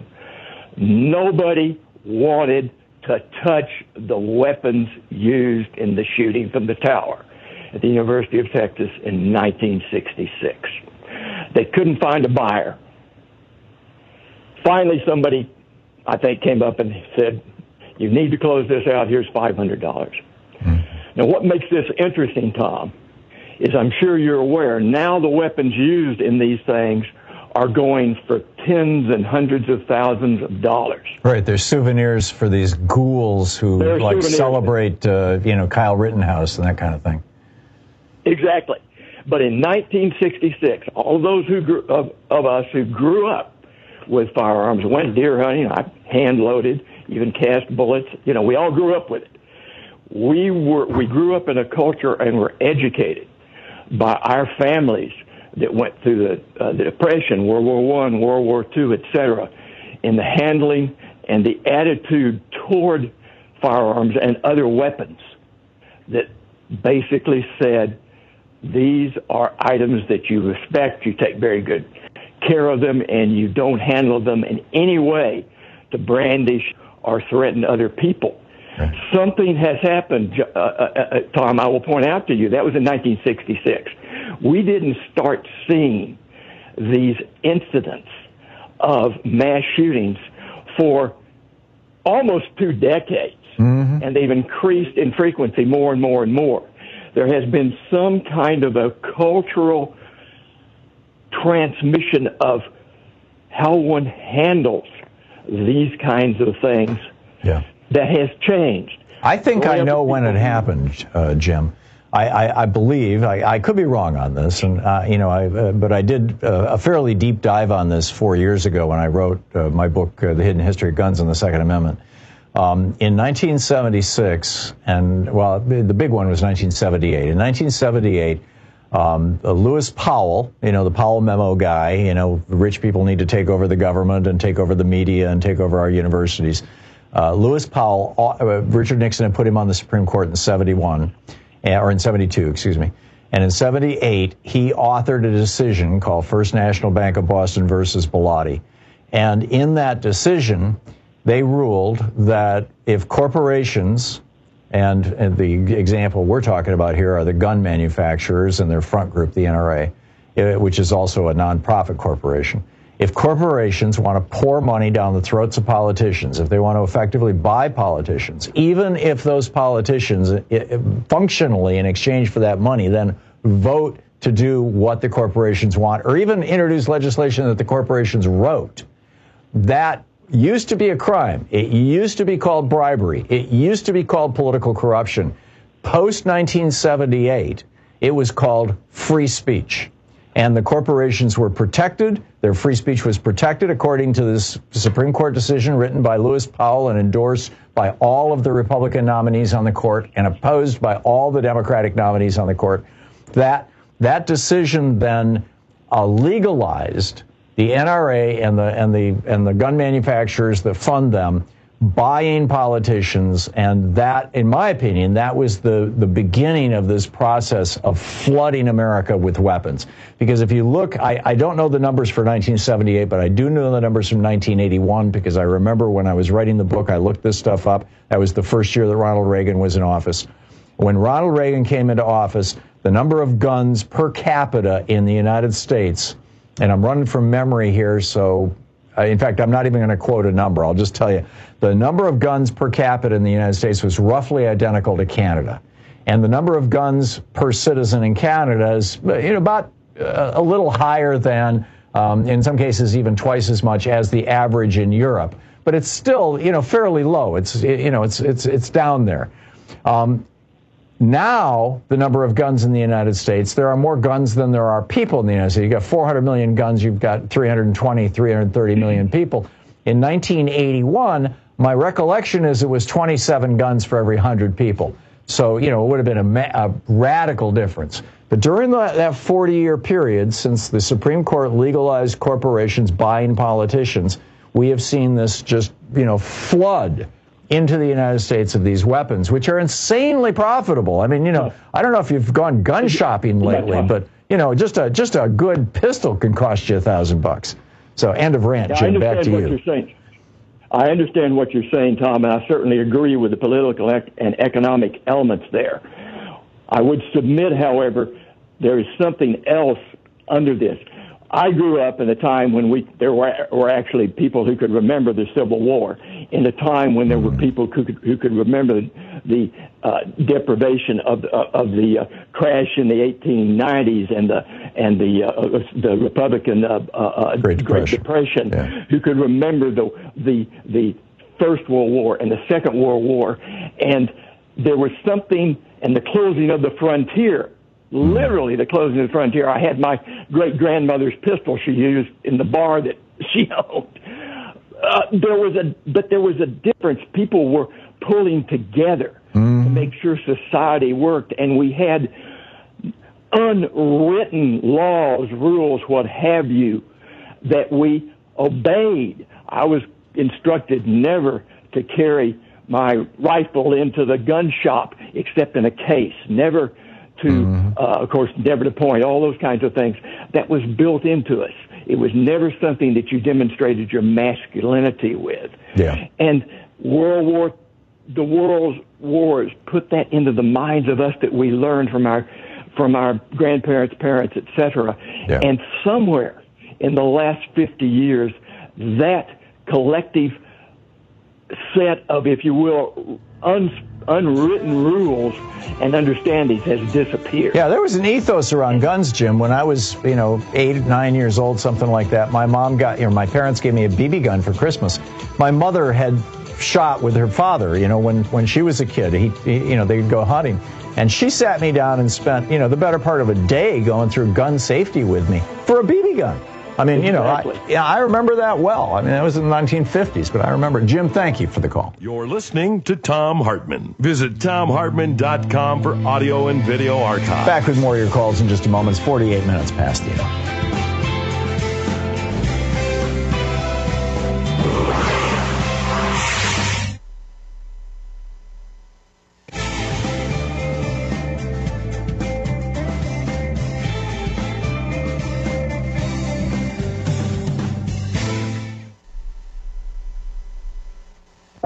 Nobody wanted to touch the weapons used in the shooting from the tower at the University of Texas in 1966. They couldn't find a buyer. Finally, somebody, I think, came up and said, "You need to close this out. Here's $500. Now, what makes this interesting, Tom, is I'm sure you're aware, now the weapons used in these things are going for tens and hundreds of thousands of dollars. Right, there's souvenirs for these ghouls who celebrate, Kyle Rittenhouse and that kind of thing. Exactly. But in 1966, all those of us who grew up with firearms, went deer hunting, I hand-loaded, even cast bullets. We all grew up with it. We grew up in a culture and were educated by our families that went through the Depression, World War I, World War II, etc., in the handling and the attitude toward firearms and other weapons that basically said, these are items that you respect, you take very good care of them, and you don't handle them in any way to brandish or threaten other people. Right. Something has happened, Tom, I will point out to you. That was in 1966. We didn't start seeing these incidents of mass shootings for almost 2 decades, and they've increased in frequency more and more and more. There has been some kind of a cultural transmission of how one handles these kinds of things that has changed. I think I know when it happened, Jim. I believe, I could be wrong on this, and but I did a fairly deep dive on this 4 years ago when I wrote my book, The Hidden History of Guns and the Second Amendment. In 1976, the big one was 1978. In 1978, Lewis Powell, the Powell memo guy, rich people need to take over the government and take over the media and take over our universities. Lewis Powell, Richard Nixon had put him on the Supreme Court in 71, or in 72, excuse me. And in 78, he authored a decision called First National Bank of Boston versus Bellotti. And in that decision, they ruled that if corporations, and the example we're talking about here are the gun manufacturers and their front group, the NRA, which is also a nonprofit corporation. If corporations want to pour money down the throats of politicians, if they want to effectively buy politicians, even if those politicians functionally in exchange for that money then vote to do what the corporations want, or even introduce legislation that the corporations wrote, that used to be a crime. It used to be called bribery. It used to be called political corruption. Post-1978, it was called free speech. And the corporations were protected. Their free speech was protected according to this Supreme Court decision written by Lewis Powell and endorsed by all of the Republican nominees on the court and opposed by all the Democratic nominees on the court. That decision then legalized the NRA and the gun manufacturers that fund them buying politicians, and that, in my opinion, that was the beginning of this process of flooding America with weapons. Because if you look, I don't know the numbers for 1978, but I do know the numbers from 1981, because I remember when I was writing the book, I looked this stuff up. That was the first year that Ronald Reagan was in office. When Ronald Reagan came into office, the number of guns per capita in the United States, and I'm running from memory here, so in fact, I'm not even going to quote a number. I'll just tell you, the number of guns per capita in the United States was roughly identical to Canada. And the number of guns per citizen in Canada is about a little higher than, in some cases, even twice as much as the average in Europe. But it's still, fairly low. It's down there. Now, the number of guns in the United States, there are more guns than there are people in the United States. You've got 400 million guns, you've got 330 million people. In 1981, my recollection is it was 27 guns for every 100 people. So, it would have been a radical difference. But during that 40-year period, since the Supreme Court legalized corporations buying politicians, we have seen this just, flood into the United States of these weapons, which are insanely profitable. I mean, I don't know if you've gone gun shopping lately, but just a good pistol can cost you $1,000. So, end of rant. Jim, back to you. I understand what you're saying, Tom, and I certainly agree with the political and economic elements there. I would submit, however, there is something else under this. I grew up in a time when there were actually people who could remember the Civil War, in a time when there were people who could remember the deprivation of the crash in the 1890s and the Republican Great Depression, yeah. Who could remember the First World War and the Second World War, and there was something in the closing of the frontier. Literally, the closing of the frontier. I had my great-grandmother's pistol she used in the bar that she owned. But there was a difference. People were pulling together to make sure society worked, and we had unwritten laws, rules, what have you, that we obeyed. I was instructed never to carry my rifle into the gun shop except in a case, never to, of course, never to point, all those kinds of things. That was built into us. It was never something that you demonstrated your masculinity with. Yeah. And the world's wars put that into the minds of us that we learned from our grandparents, parents, etc. Yeah. And somewhere in the last 50 years, that collective set of, if you will, unwritten rules and understandings has disappeared. Yeah, there was an ethos around guns, Jim. When I was, 8, 9 years old, something like that, my parents gave me a BB gun for Christmas. My mother had shot with her father, when she was a kid. They'd go hunting. And she sat me down and spent, the better part of a day going through gun safety with me for a BB gun. I mean, exactly. I remember that well. I mean, that was in the 1950s, but I remember. Jim, thank you for the call. You're listening to Thom Hartmann. Visit ThomHartmann.com for audio and video archive. Back with more of your calls in just a moment. It's 48 minutes past the hour.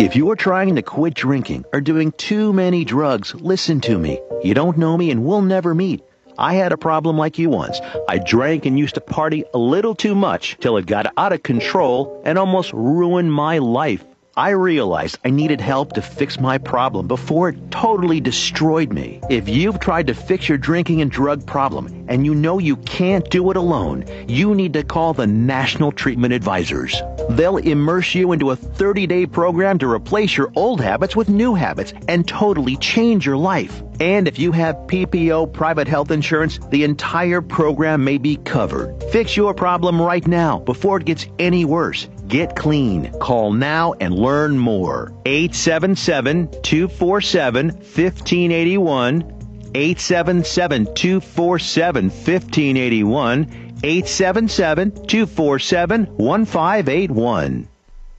If you're trying to quit drinking or doing too many drugs, listen to me. You don't know me and we'll never meet. I had a problem like you once. I drank and used to party a little too much till it got out of control and almost ruined my life. I realized I needed help to fix my problem before it totally destroyed me. If you've tried to fix your drinking and drug problem and you know you can't do it alone, you need to call the National Treatment Advisors. They'll immerse you into a 30-day program to replace your old habits with new habits and totally change your life. And if you have PPO private health insurance, the entire program may be covered. Fix your problem right now before it gets any worse. Get clean. Call now and learn more. 877-247-1581. 877-247-1581. 877-247-1581.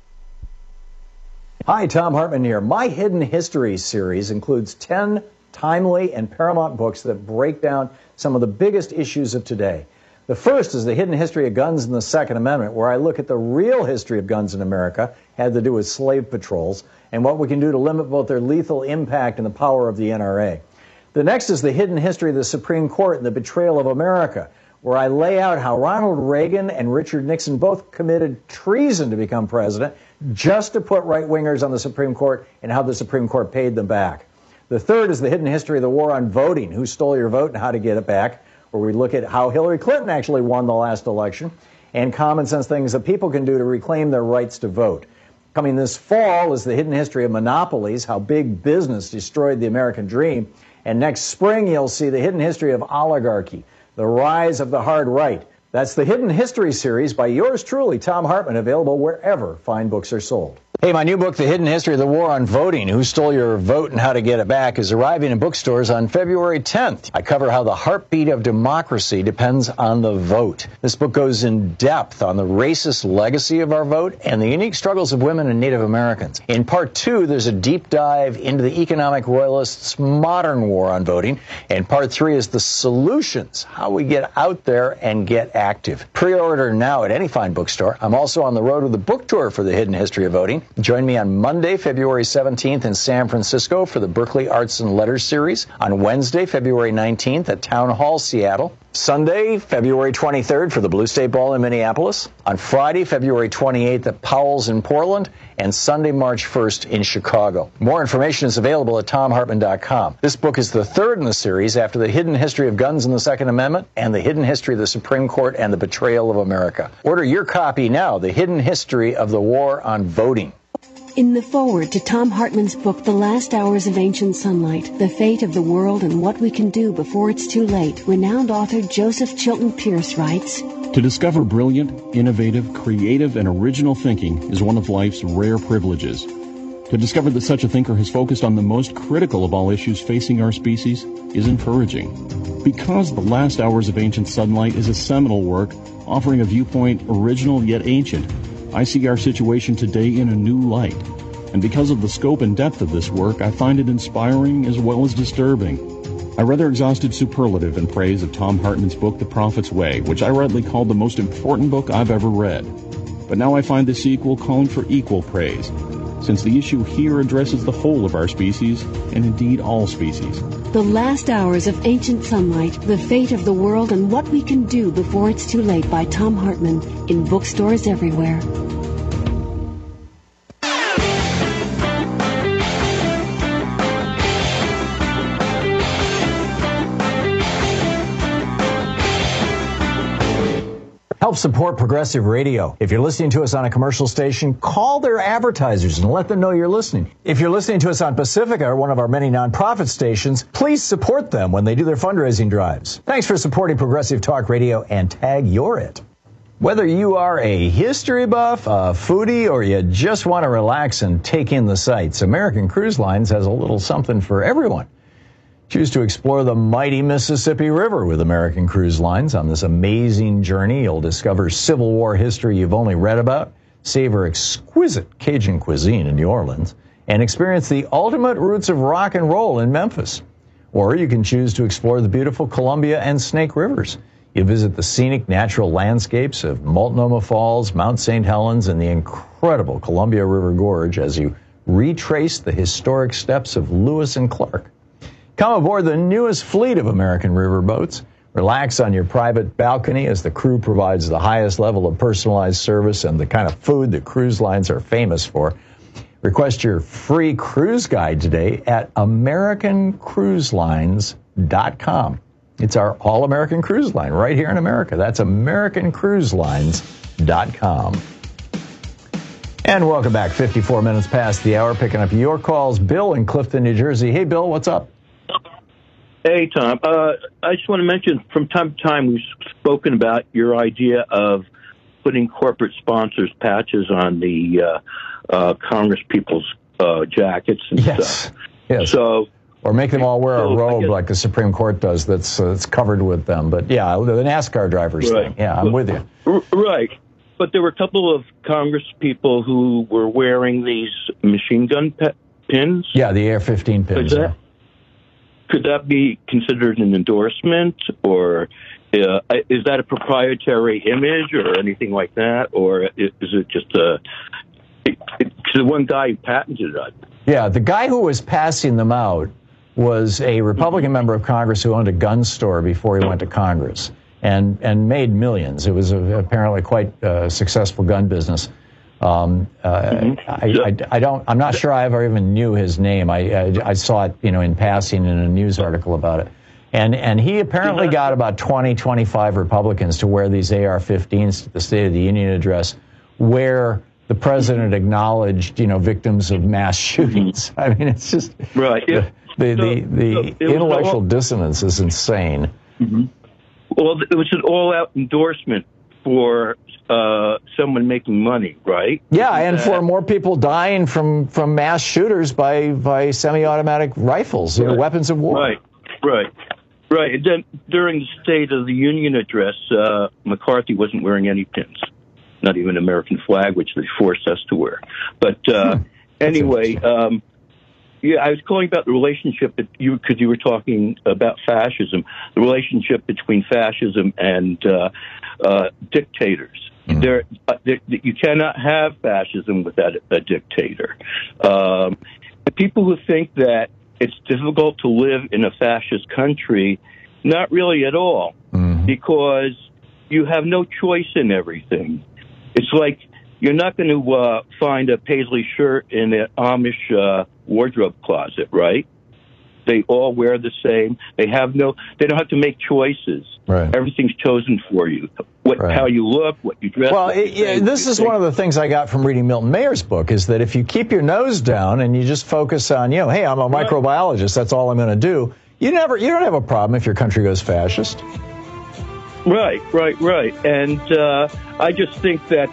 Hi, Tom Hartman here. My Hidden History series includes 10 timely and paramount books that break down some of the biggest issues of today. The first is The Hidden History of Guns and the Second Amendment, where I look at the real history of guns in America, had to do with slave patrols, and what we can do to limit both their lethal impact and the power of the NRA. The next is The Hidden History of the Supreme Court and the Betrayal of America, where I lay out how Ronald Reagan and Richard Nixon both committed treason to become president just to put right-wingers on the Supreme Court and how the Supreme Court paid them back. The third is The Hidden History of the War on Voting, who stole your vote and how to get it back, where we look at how Hillary Clinton actually won the last election and common sense things that people can do to reclaim their rights to vote. Coming this fall is The Hidden History of Monopolies, how big business destroyed the American dream. And next spring, you'll see The Hidden History of Oligarchy, the rise of the hard right. That's the Hidden History series by yours truly, Tom Hartman, available wherever fine books are sold. Hey, my new book, The Hidden History of the War on Voting, Who Stole Your Vote and How to Get It Back, is arriving in bookstores on February 10th. I cover how the heartbeat of democracy depends on the vote. This book goes in depth on the racist legacy of our vote and the unique struggles of women and Native Americans. In part 2, there's a deep dive into the economic royalists' modern war on voting. And part 3 is the solutions, how we get out there and get active. Pre-order now at any fine bookstore. I'm also on the road with a book tour for The Hidden History of Voting. Join me on Monday, February 17th in San Francisco for the Berkeley Arts and Letters series. On Wednesday, February 19th at Town Hall, Seattle. Sunday, February 23rd for the Blue State Ball in Minneapolis. On Friday, February 28th at Powell's in Portland. And Sunday, March 1st in Chicago. More information is available at TomHartman.com. This book is the third in the series after The Hidden History of Guns and the Second Amendment and The Hidden History of the Supreme Court and the Betrayal of America. Order your copy now, The Hidden History of the War on Voting. In the foreword to Tom Hartman's book, The Last Hours of Ancient Sunlight, The Fate of the World and What We Can Do Before It's Too Late, renowned author Joseph Chilton Pierce writes, To discover brilliant, innovative, creative, and original thinking is one of life's rare privileges. To discover that such a thinker has focused on the most critical of all issues facing our species is encouraging. Because The Last Hours of Ancient Sunlight is a seminal work offering a viewpoint original yet ancient, I see our situation today in a new light. And because of the scope and depth of this work, I find it inspiring as well as disturbing. I rather exhausted superlative in praise of Tom Hartman's book, The Prophet's Way, which I rightly called the most important book I've ever read. But now I find the sequel calling for equal praise, since the issue here addresses the whole of our species, and indeed all species. The Last Hours of Ancient Sunlight, The Fate of the World and What We Can Do Before It's Too Late by Tom Hartman, in bookstores everywhere. Help support Progressive Radio. If you're listening to us on a commercial station, call their advertisers and let them know you're listening. If you're listening to us on Pacifica, or one of our many nonprofit stations, please support them when they do their fundraising drives. Thanks for supporting Progressive Talk Radio and tag you're it. Whether you are a history buff, a foodie, or you just want to relax and take in the sights, American Cruise Lines has a little something for everyone. Choose to explore the mighty Mississippi River with American Cruise Lines. On this amazing journey, you'll discover Civil War history you've only read about, savor exquisite Cajun cuisine in New Orleans, and experience the ultimate roots of rock and roll in Memphis. Or you can choose to explore the beautiful Columbia and Snake Rivers. You visit the scenic natural landscapes of Multnomah Falls, Mount St. Helens, and the incredible Columbia River Gorge as you retrace the historic steps of Lewis and Clark. Come aboard the newest fleet of American riverboats. Relax on your private balcony as the crew provides the highest level of personalized service and the kind of food that cruise lines are famous for. Request your free cruise guide today at AmericanCruiselines.com. It's our all-American cruise line right here in America. That's AmericanCruiselines.com. And welcome back. 54 minutes past the hour, picking up your calls. Bill in Clifton, New Jersey. Hey, Bill, what's up? Hey, Tom. I just want to mention from time to time we've spoken about your idea of putting corporate sponsors patches on the Congress people's jackets and stuff. Yes. So, or make them all wear a robe like the Supreme Court does that's covered with them. But yeah, the NASCAR drivers thing. Yeah, I'm with you. Right. But there were a couple of Congress people who were wearing these machine gun pins. Yeah, the AR-15 pins. Could that be considered an endorsement, or is that a proprietary image or anything like that, or is it just the one guy who patented it? Yeah, the guy who was passing them out was a Republican member of Congress who owned a gun store before he went to Congress and made millions. It was apparently quite a successful gun business. I'm not sure I ever even knew his name. I saw it, in passing in a news article about it. And he apparently got about 25 Republicans to wear these AR-15s to the State of the Union address, where the president acknowledged, victims of mass shootings. I mean, it's just right. Yeah. The intellectual dissonance is insane. Mm-hmm. Well, it was an all-out endorsement for someone making money, right? Yeah, and for more people dying from mass shooters by semi-automatic rifles, weapons of war. Right. And then during the State of the Union address, McCarthy wasn't wearing any pins, not even an American flag, which they forced us to wear. But anyway, I was calling about the relationship because you were talking about fascism, the relationship between fascism and dictators. You cannot have fascism without a dictator. People who think that it's difficult to live in a fascist country, not really at all, because you have no choice in everything. It's like you're not going to find a paisley shirt in an Amish wardrobe closet, right? They all wear the same. They don't have to make choices. Right. Everything's chosen for you. How you look, what you dress. Well, this is one of the things I got from reading Milton Mayer's book, is that if you keep your nose down and you just focus on, hey, I'm a microbiologist, that's all I'm going to do, you don't have a problem if your country goes fascist. Right. And I just think that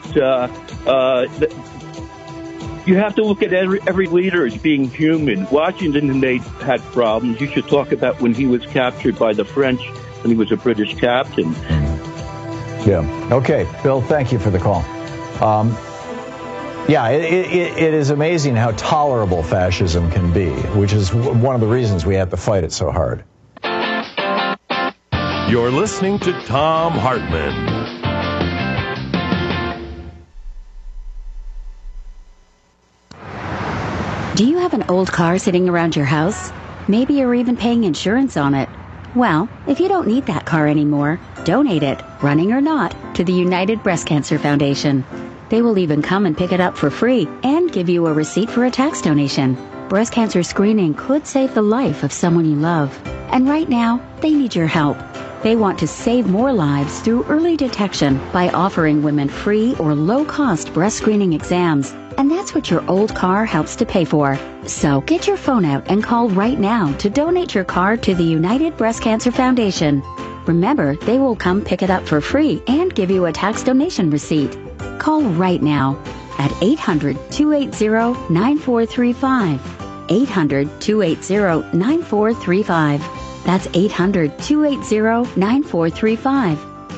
you have to look at every leader as being human. Washington and they had problems. You should talk about when he was captured by the French when he was a British captain. Yeah. Okay, Bill, thank you for the call. It is amazing how tolerable fascism can be, which is one of the reasons we have to fight it so hard. You're listening to Thom Hartmann. Do you have an old car sitting around your house? Maybe you're even paying insurance on it. Well, if you don't need that car anymore, donate it, running or not, to the United Breast Cancer Foundation. They will even come and pick it up for free and give you a receipt for a tax donation. Breast cancer screening could save the life of someone you love. And right now, they need your help. They want to save more lives through early detection by offering women free or low-cost breast screening exams. And that's what your old car helps to pay for. So get your phone out and call right now to donate your car to the United Breast Cancer Foundation. Remember, they will come pick it up for free and give you a tax donation receipt. Call right now at 800-280-9435. 800-280-9435. That's 800-280-9435.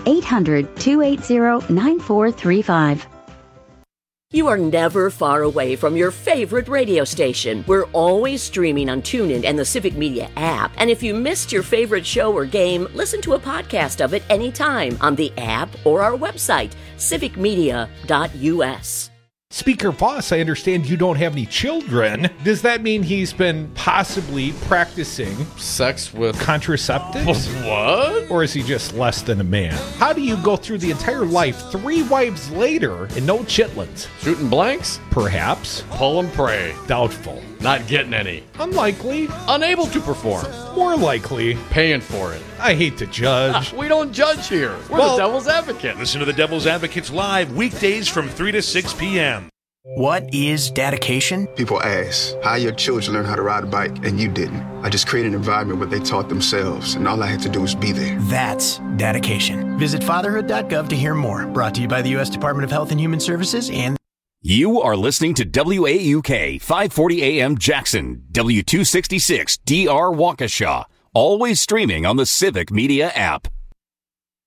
800-280-9435. You are never far away from your favorite radio station. We're always streaming on TuneIn and the Civic Media app. And if you missed your favorite show or game, listen to a podcast of it anytime on the app or our website, civicmedia.us. Speaker Voss, I understand you don't have any children. Does that mean he's been possibly practicing sex with contraceptives? What? Or is he just less than a man? How do you go through the entire life 3 wives later and no chitlins? Shooting blanks? Perhaps. Pull and pray. Doubtful. Not getting any. Unlikely. Unable to perform. More likely. Paying for it. I hate to judge. We don't judge here. We're the Devil's Advocate. Listen to the Devil's Advocates live weekdays from 3 to 6 p.m. What is dedication? People ask, how your children learn how to ride a bike and you didn't? I just created an environment where they taught themselves, and all I had to do was be there. That's dedication. Visit fatherhood.gov to hear more. Brought to you by the U.S. Department of Health and Human Services and... You are listening to WAUK 540 AM Jackson, W266 DR Waukesha, always streaming on the Civic Media app.